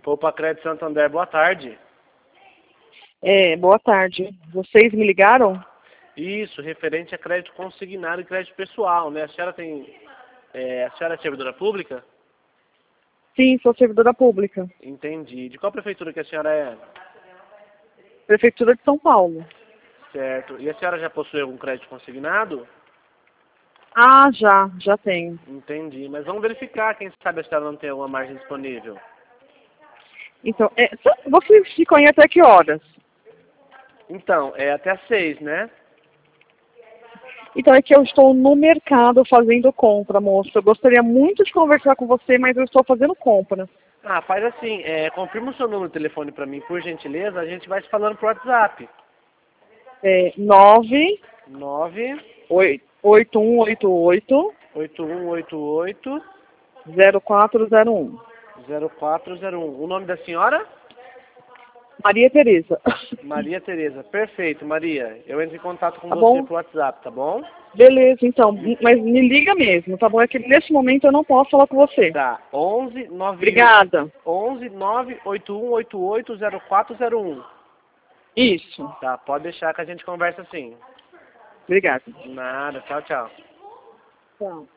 Poupa Crédito Santander, boa tarde. Boa tarde. Vocês me ligaram? Isso, referente a crédito consignado e crédito pessoal, né? A senhora a senhora é servidora pública? Sim, sou servidora pública. Entendi. De qual prefeitura que a senhora é? Prefeitura de São Paulo. Certo. E a senhora já possui algum crédito consignado? Ah, já tenho. Entendi. Mas vamos verificar, quem sabe a senhora não tem alguma margem disponível. Então, você ficam aí até que horas? Então, é até às 6, né? Então, é que eu estou no mercado fazendo compra, moço. Eu gostaria muito de conversar com você, mas eu estou fazendo compra. Ah, faz assim, confirma o seu número de telefone para mim, por gentileza, a gente vai se falando por WhatsApp. 9 9 8188 8188 0401. 0401. O nome da senhora? Maria Tereza. Maria Tereza. Perfeito, Maria. Eu entro em contato com Tá você bom? por WhatsApp, tá bom? Beleza, então. Mas me liga mesmo, tá bom? É que nesse momento eu não posso falar com você. Tá. 11 9 Obrigada. 11 98188 0401. Isso. Tá, pode deixar que a gente conversa assim. Obrigada. Nada. Tchau, tchau. Tchau.